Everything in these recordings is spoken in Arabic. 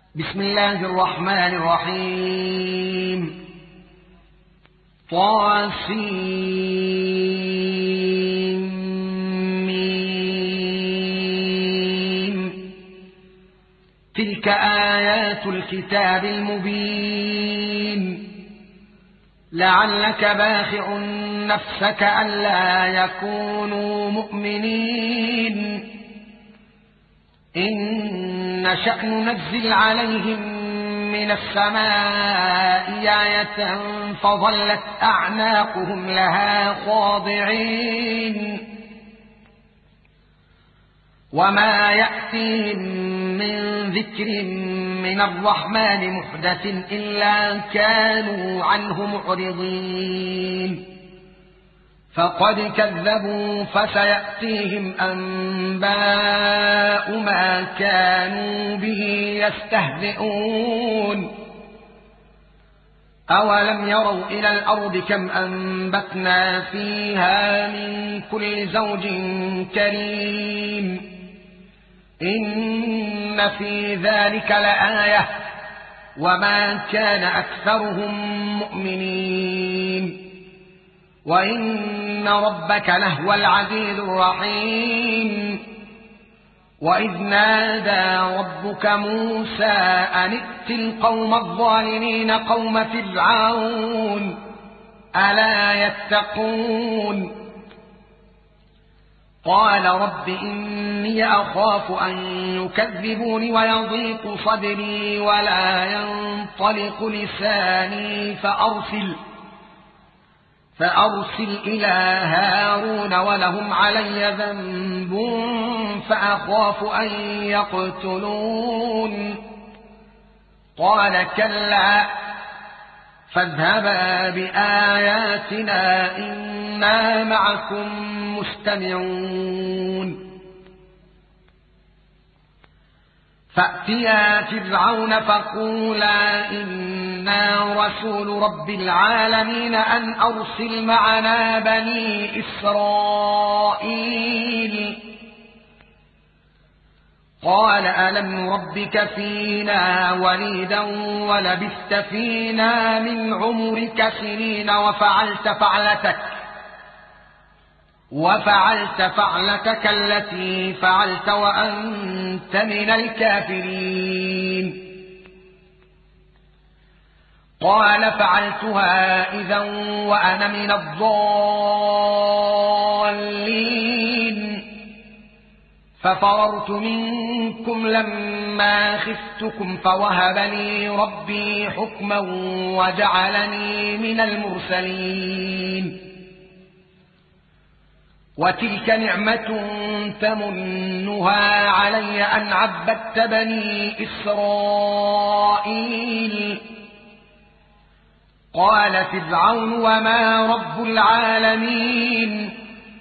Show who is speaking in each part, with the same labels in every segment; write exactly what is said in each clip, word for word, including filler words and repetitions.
Speaker 1: بسم الله الرحمن الرحيم. طاسين. تلك آيات الكتاب المبين. لعلك باخع نفسك ألا يكونوا مؤمنين إن نشأ ننزل عليهم من السماء آية فظلت أعناقهم لها خاضعين وما يأتيهم من ذكر من الرحمن محدث إلا كانوا عنه معرضين فقد كذبوا فسيأتيهم أنباء ما كانوا به يستهزئون أولم يروا إلى الأرض كم أنبتنا فيها من كل زوج كريم إن في ذلك لآية وما كان أكثرهم مؤمنين وإن ربك لهو العزيز الرحيم وإذ نادى ربك موسى أن ائت القوم الظالمين قوم فرعون ألا يتقون قال رب إني أخاف أن يكذبون ويضيق صدري ولا ينطلق لساني فأرسل فأرسل إلى هارون ولهم علي ذنب فأخاف أن يقتلون قال كلا فاذهبا بآياتنا إنا معكم مستمعون فأتيا فرعون فقولا إنا رسول رب العالمين أن أرسل معنا بني إسرائيل قال ألم نربك فينا وليدا ولبثت فينا من عمرك سنين وفعلت فعلتك وفعلت فعلتك التي فعلت وأنت من الكافرين قال فعلتها إذا وأنا من الضالين ففررت منكم لما خفتكم فوهب لي ربي حكما وجعلني من المرسلين وتلك نعمة تمنها علي أن عبدت بني إسرائيل قال فرعون وما رب العالمين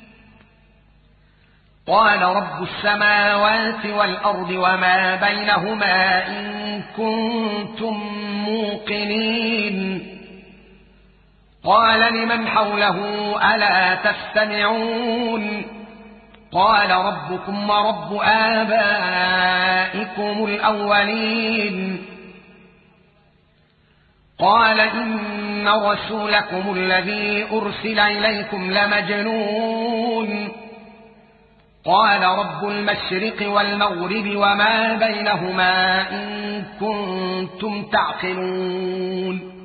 Speaker 1: قال رب السماوات والأرض وما بينهما إن كنتم موقنين قال لمن حوله ألا تستمعون قال ربكم ورب آبائكم الأولين قال إن رسولكم الذي أرسل إليكم لمجنون قال رب المشرق والمغرب وما بينهما إن كنتم تعقلون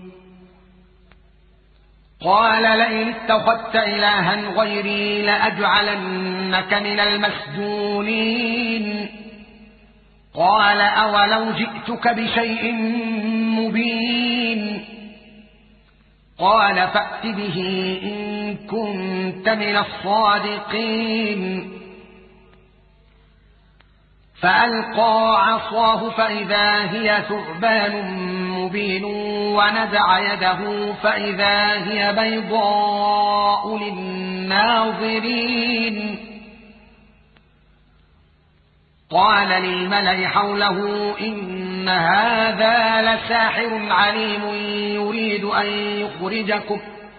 Speaker 1: قال لئن اتخذت إلها غيري لأجعلنك من المسجونين قال أولو جئتك بشيء مبين قال فأت به إن كنت من الصادقين فألقى عصاه فإذا هي ثعبان مبين ونزع يده فإذا هي بيضاء للناظرين قال للملأ حوله إن هذا لساحر عليم يريد أن يخرجكم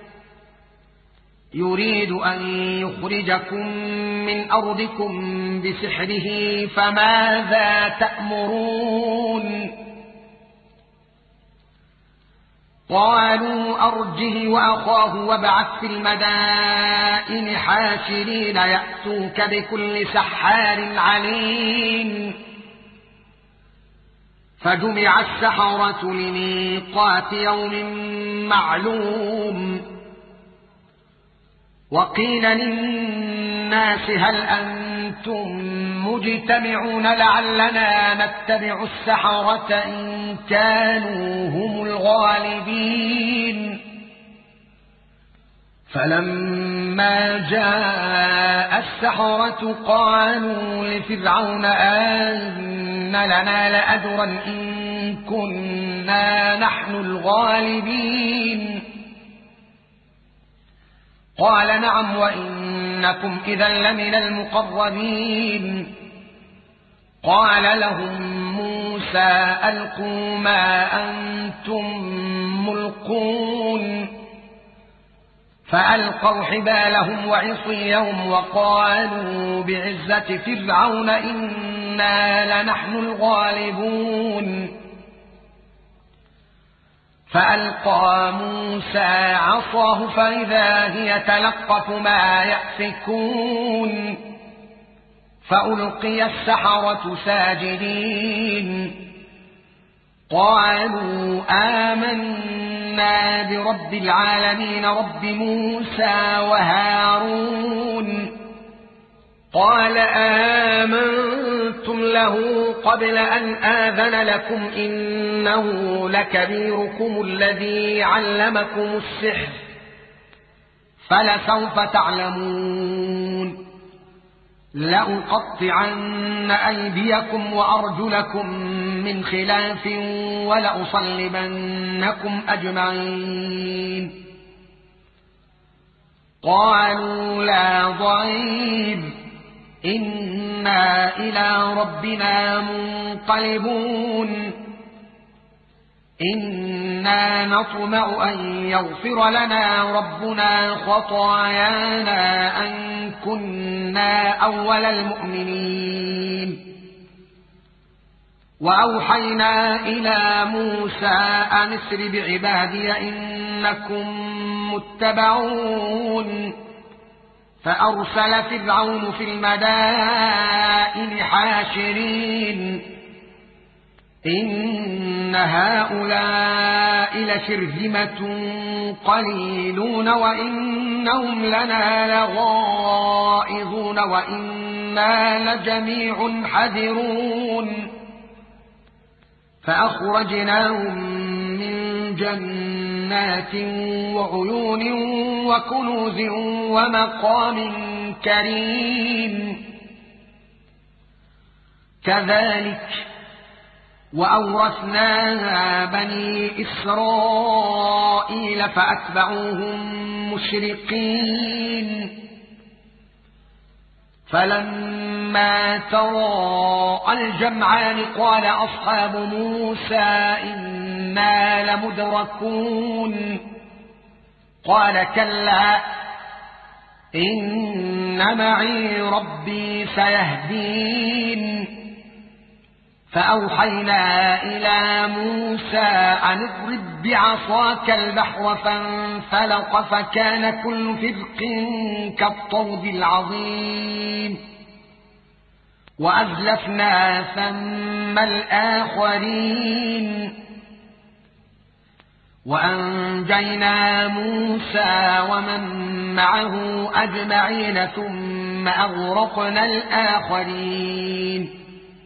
Speaker 1: يريد أن يخرجكم من أرضكم بسحره فماذا تأمرون قالوا أرجه وأخاه وابعث في المدائن حاشرين يأتوك بكل سحار عليم فجمع السحرة لميقات يوم معلوم وقيل للناس هل أنتم مجتمعون لعلنا نتبع السحرة إن كانوا هم الغالبين فلما جاء السحرة قالوا لفرعون أن لنا لأجرا إن كنا نحن الغالبين قال نعم وإنكم إذا لمن المقربين قال لهم موسى ألقوا ما أنتم ملقون فألقوا حبالهم وعصيهم وقالوا بعزة فرعون إنا لنحن الغالبون فألقى موسى عصاه فإذا هي تلقف ما يأفكون فألقي السحرة ساجدين قالوا آمنا برب العالمين رب موسى وهارون قال آمنتم له قبل أن آذن لكم إنه لكبيركم الذي علمكم السحر فلسوف تعلمون لأقطعن أيديكم وأرجلكم من خلاف ولأصلبنكم أجمعين قالوا لا ضير إنا إلى ربنا منقلبون إنا نطمع أن يغفر لنا ربنا خطايانا أن كنا أول المؤمنين وأوحينا إلى موسى أن اسر بعبادي إنكم متبعون فأرسل فرعون في المدائن حاشرين إن هؤلاء لشرذمة قليلون وإنهم لنا لغائظون وإنا لجميع حذرون فأخرجناهم من جنات وعيون وكنوز ومقام كريم كذلك وأورثناها بني إسرائيل فأتبعوهم مشرقين فلما تراءى الجمعان قال أصحاب موسى إنا لمدركون قال كلا إن معي ربي سيهدين فأوحينا إلى موسى أن اضرب بعصاك البحر فانفلق فكان كل فرق كالطود العظيم وأزلفنا ثم الآخرين وأنجينا موسى ومن معه أجمعين ثم أغرقنا الآخرين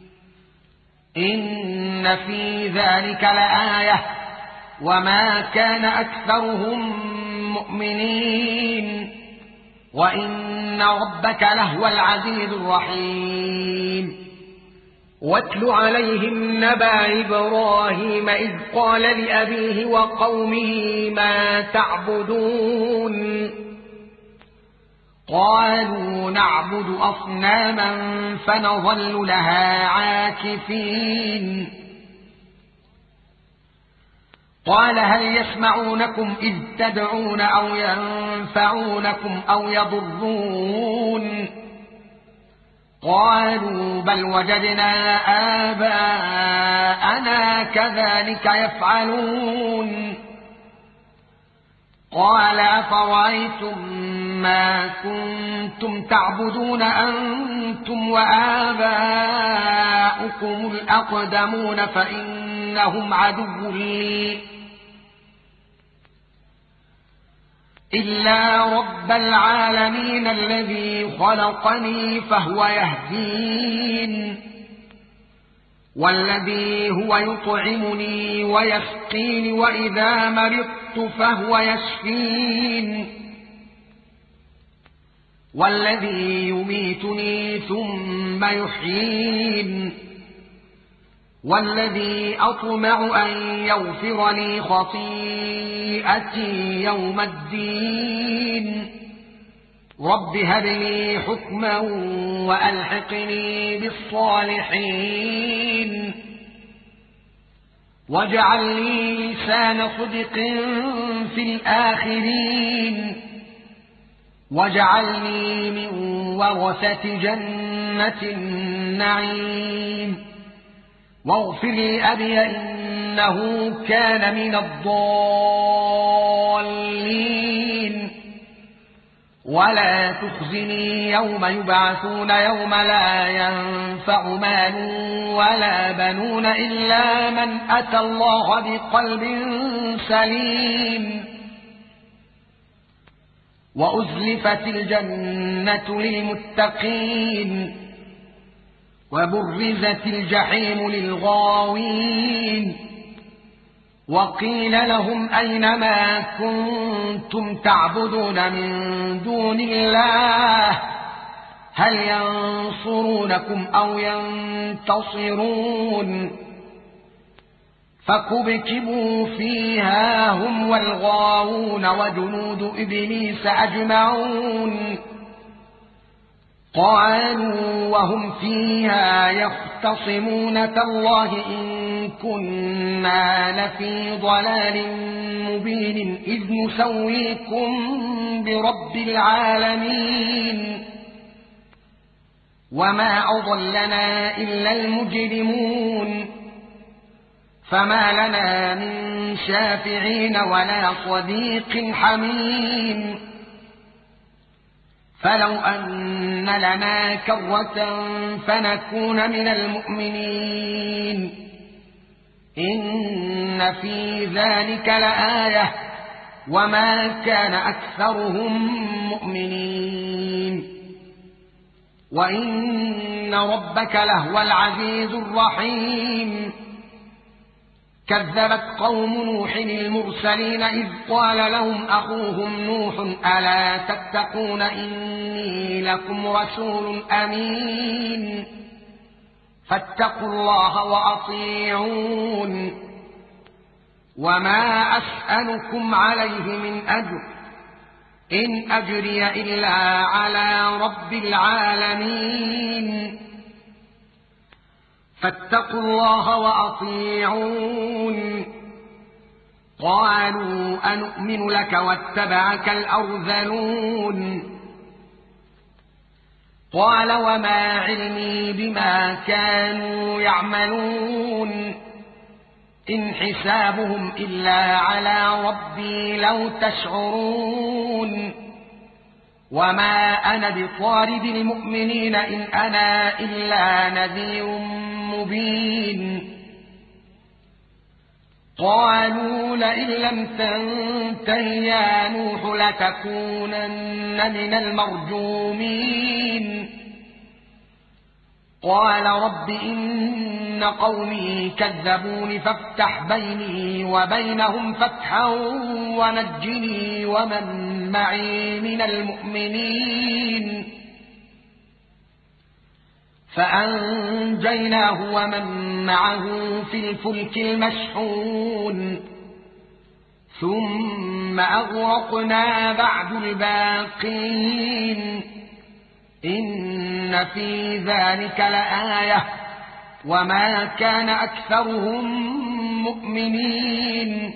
Speaker 1: إن في ذلك لآية وما كان أكثرهم مؤمنين وإن ربك لهو العزيز الرحيم واتل عليهم نبأ إبراهيم إذ قال لأبيه وقومه ما تعبدون قالوا نعبد أصناما فنظل لها عاكفين قال هل يسمعونكم إذ تدعون أو ينفعونكم أو يضرون قالوا بل وجدنا آباءنا كذلك يفعلون قال أفرأيتم ما كنتم تعبدون أنتم وآباؤكم الأقدمون فإنهم عدو لي إلا رب العالمين الذي خلقني فهو يهدين والذي هو يطعمني ويسقين وإذا مرضت فهو يشفين والذي يميتني ثم يحيين والذي أطمع أن يغفر لي خطيئتي يوم الدين رب هب لي حكما وألحقني بالصالحين واجعل لي لسان صدق في الآخرين واجعلني من ورثة جنة النعيم واغفر لأبي إنه كان من الضالين ولا تخزني يوم يبعثون يوم لا ينفع مال ولا بنون إلا من أتى الله بقلب سليم وأزلفت الجنة للمتقين وبرزت الجحيم للغاوين وقيل لهم أين ما كنتم تعبدون من دون الله هل ينصرونكم أو ينتصرون فكبكبوا فيها هم والغاوون وجنود إبليس أجمعون قالوا وهم فيها يختصمون تالله إن كنا لفي ضلال مبين إذ نسويكم برب العالمين وما أضلنا إلا المجرمون فما لنا من شافعين ولا صديق حميم فلو أن لنا كرة فنكون من المؤمنين إن في ذلك لآية وما كان أكثرهم مؤمنين وإن ربك لهو العزيز الرحيم كذبت قوم نوح المرسلين إذ قال لهم أخوهم نوح ألا تتقون إني لكم رسول أمين فاتقوا الله وأطيعون وما أسألكم عليه من أجر إن أجري إلا على رب العالمين فاتقوا الله وأطيعون قالوا أنؤمن لك واتبعك الأرذلون قال وما علمي بما كانوا يعملون إن حسابهم إلا على ربي لو تشعرون وما أنا بطارد المؤمنين إن أنا إلا نذير مبين قالوا لئن لم تنته يا نوح لتكونن من المرجومين قال رب إن قومي كذبون فافتح بيني وبينهم فتحا ونجني ومن معي من المؤمنين فأنجيناه ومن معه في الفلك المشحون ثم أغرقنا بعد الباقين إن في ذلك لآية وما كان أكثرهم مؤمنين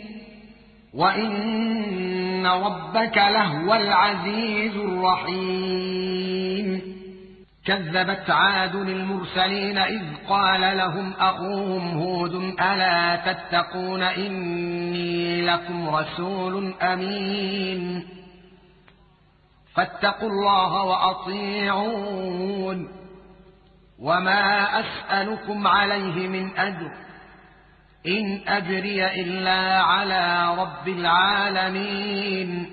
Speaker 1: وإن ربك لهو العزيز الرحيم كذبت عاد المرسلين إذ قال لهم أخوهم هود ألا تتقون إني لكم رسول أمين فاتقوا الله وأطيعون وما أسألكم عليه من أجر إن أجري إلا على رب العالمين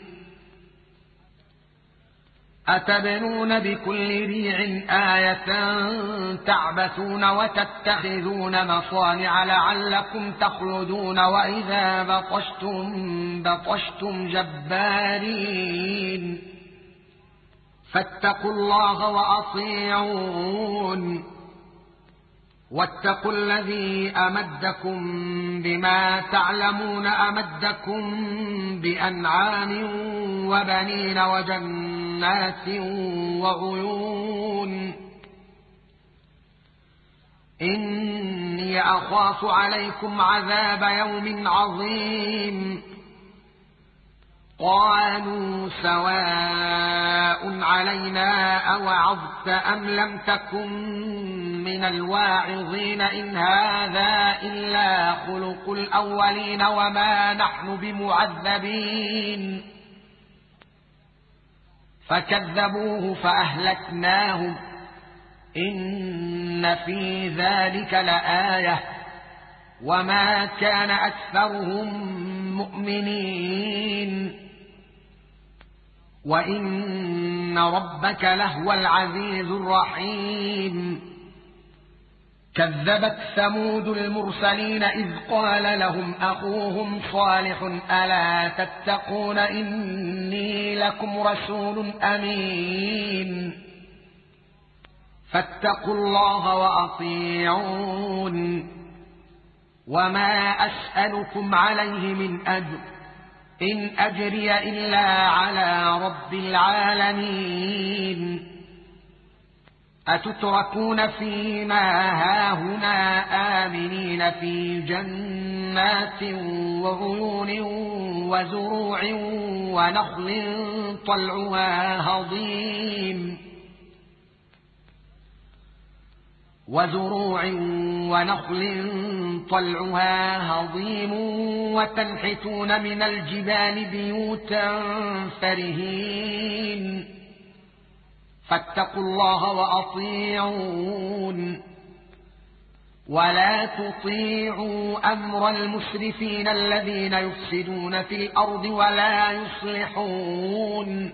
Speaker 1: أتبنون بكل ريع آية تعبثون وتتخذون مصانع لعلكم تخلدون وإذا بطشتم بطشتم جبارين فاتقوا الله وأطيعون واتقوا الذي أمدكم بما تعلمون أمدكم بأنعام وبنين وجنات وعيون إني أخاف عليكم عذاب يوم عظيم قالوا سواء علينا أوعظت أم لم تكن من الواعظين إن هذا إلا خلق الأولين وما نحن بمعذبين فكذبوه فأهلكناهم إن في ذلك لآية وما كان أكثرهم مؤمنين وإن ربك لهو العزيز الرحيم كذبت ثمود المرسلين إذ قال لهم أخوهم صالح ألا تتقون إني لكم رسول أمين فاتقوا الله وأطيعون وما أسألكم عليه من أجر إن أجري إلا على رب العالمين أتتركون فيما هاهنا آمنين في جنات وعيون وزروع ونخل طلعها هضيم وزروع ونخل طلعها هضيم وتنحتون من الجبال بيوتا فرهين فاتقوا الله وأطيعون ولا تطيعوا أمر المسرفين الذين يفسدون في الأرض ولا يصلحون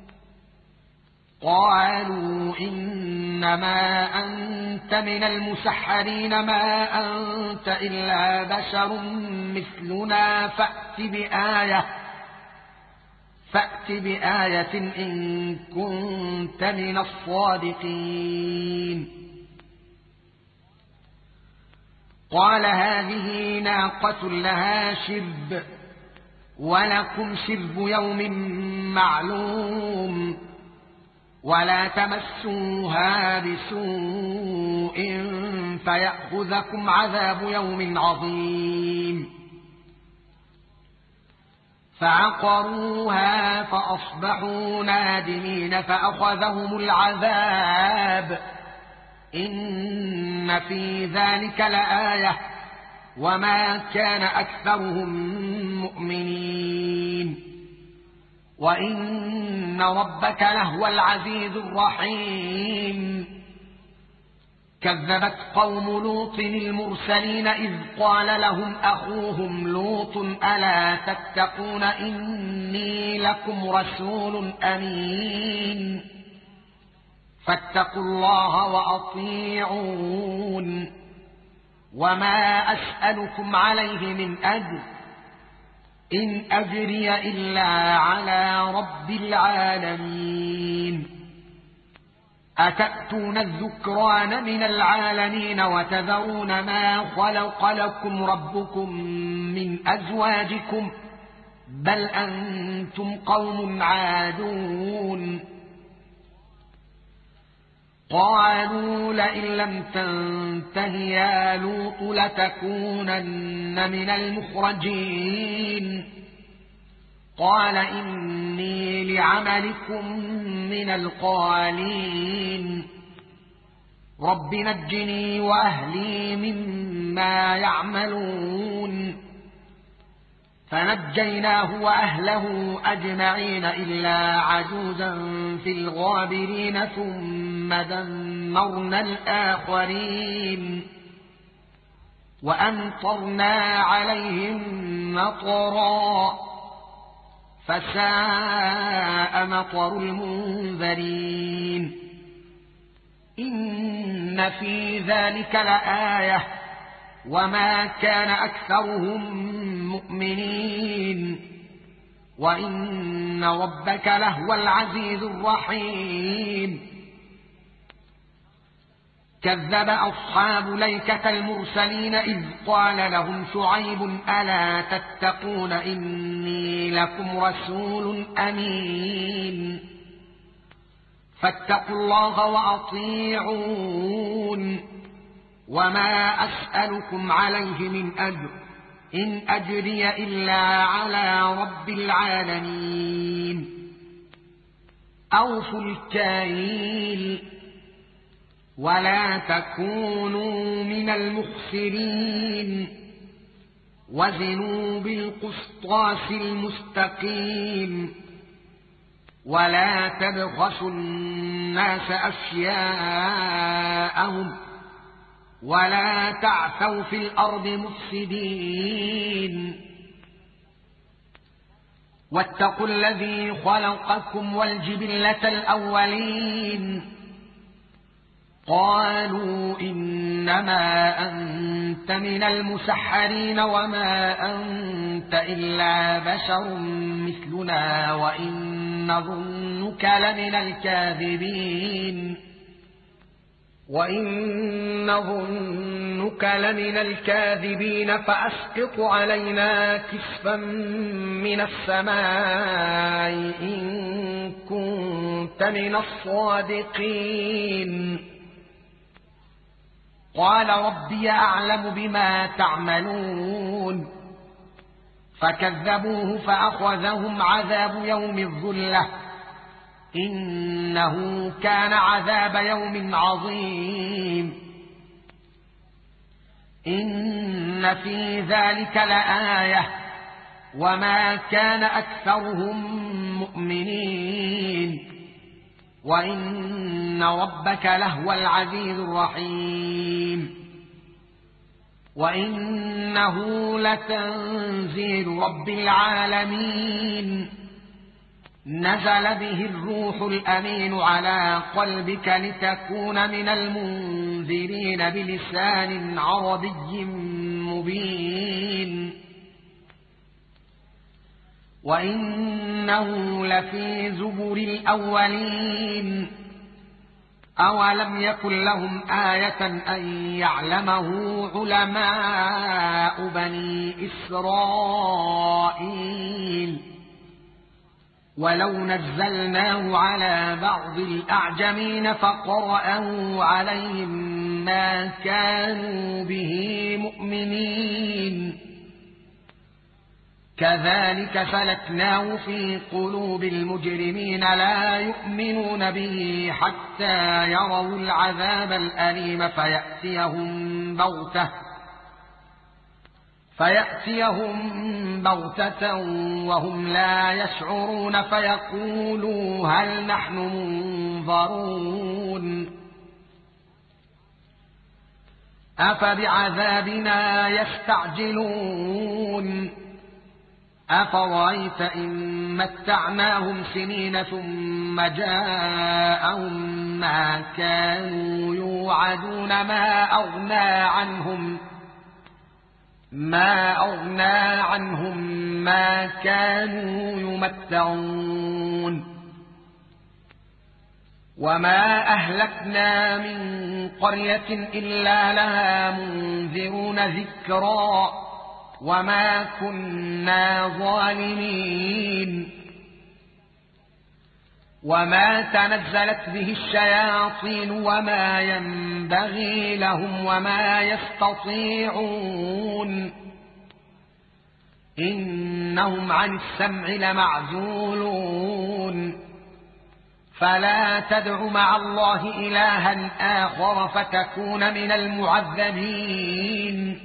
Speaker 1: قالوا إنما أنت من المسحرين ما أنت إلا بشر مثلنا فأت بآية فأت بآية إن كنت من الصادقين قال هذه ناقة لها شرب ولكم شرب يوم معلوم ولا تمسوها بسوء فيأخذكم عذاب يوم عظيم فعقروها فأصبحوا نادمين فأخذهم العذاب إن في ذلك لآية وما كان أكثرهم مؤمنين وإن ربك لهو العزيز الرحيم كذبت قوم لوط المرسلين إذ قال لهم أخوهم لوط ألا تتقون إني لكم رسول أمين فاتقوا الله وأطيعون وما أسألكم عليه من أجر إن أجري إلا على رب العالمين أتأتون الذكران من العالمين وتذرون ما خلق لكم ربكم من أزواجكم بل أنتم قوم عادون قالوا لئن لم تنته يا لوط لتكونن من المخرجين قال إني لعملكم من القالين رب نجني وأهلي مما يعملون فنجيناه وأهله أجمعين إلا عجوزا في الغابرين ثم دمرنا الآخرين وأمطرنا عليهم مطرا فساء مطر المنذرين إن في ذلك لآية وما كان أكثرهم مؤمنين وإن ربك لهو العزيز الرحيم كذب أصحاب الأيكة المرسلين إذ قال لهم شعيب ألا تتقون إني لكم رسول أمين فاتقوا الله وأطيعون وما أسألكم عليه من أجر إن أجري إلا على رب العالمين أوفوا الكيل ولا تكونوا من المخسرين وزنوا بالقسطاس المستقيم ولا تبخسوا الناس أشياءهم ولا تعثوا في الأرض مفسدين واتقوا الذي خلقكم والجبلة الأولين قالوا إنما أنت من المسحرين وما أنت إلا بشر مثلنا وإن نظنك لمن الكاذبين وإن نظنك لمن الكاذبين فأسقط علينا كسفا من السماء إن كنت من الصادقين قال ربي أعلم بما تعملون فكذبوه فأخذهم عذاب يوم الظلة إنه كان عذاب يوم عظيم إن في ذلك لآية وما كان أكثرهم مؤمنين وإن ربك لهو العزيز الرحيم وإنه لتنزيل رب العالمين نزل به الروح الأمين على قلبك لتكون من المنذرين بلسان عربي مبين وإنه لفي زبر الأولين أولم يكن لهم آية أن يعلمه علماء بني إسرائيل ولو نزلناه على بعض الأعجمين فقرأه عليهم ما كانوا به مؤمنين كذلك سلكناه في قلوب المجرمين لا يؤمنون به حتى يروا العذاب الأليم فيأتيهم بغتة فيأتيهم بغتة وهم لا يشعرون فيقولوا هل نحن منظرون أفبعذابنا يستعجلون أفرأيت إن متعناهم سنين ثم جاءهم ما كانوا يوعدون ما أغنى عنهم ما أغنى عنهم ما كانوا يمتعون وما أهلكنا من قرية إلا لها منذرون ذكرا وما كنا ظالمين وما تنزلت به الشياطين وما ينبغي لهم وما يستطيعون إنهم عن السمع لمعزولون فلا تدع مع الله إلها آخر فتكون من المعذبين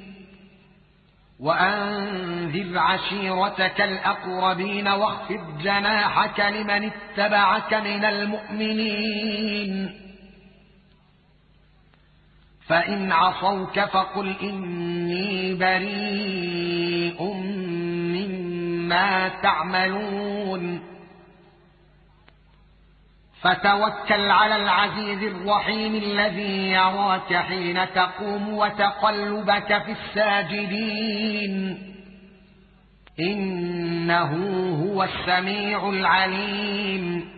Speaker 1: وأنذر عشيرتك الأقربين واخفض جناحك لمن اتبعك من المؤمنين فإن عصوك فقل إني بريء مما تعملون فتوكل على العزيز الرحيم الذي يراك حين تقوم وتقلبك في الساجدين إنه هو السميع العليم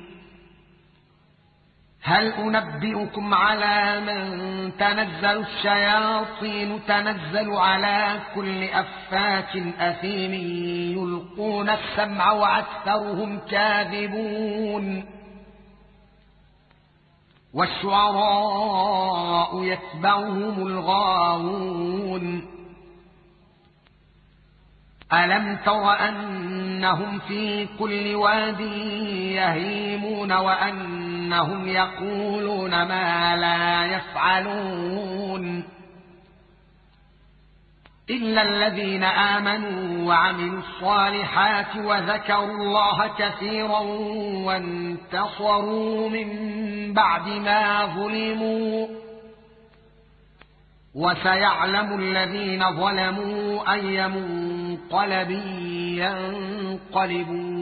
Speaker 1: هل أنبئكم على من تنزل الشياطين تنزل على كل أفاك أثيم يلقون السمع وأكثرهم كاذبون والشعراء يتبعهم الغاوون ألم تر أنهم في كل واد يهيمون وأنهم يقولون ما لا يفعلون إلا الذين آمنوا وعملوا الصالحات وذكروا الله كثيرا وانتصروا من بعد ما ظلموا وسيعلم الذين ظلموا أي منقلب ينقلبون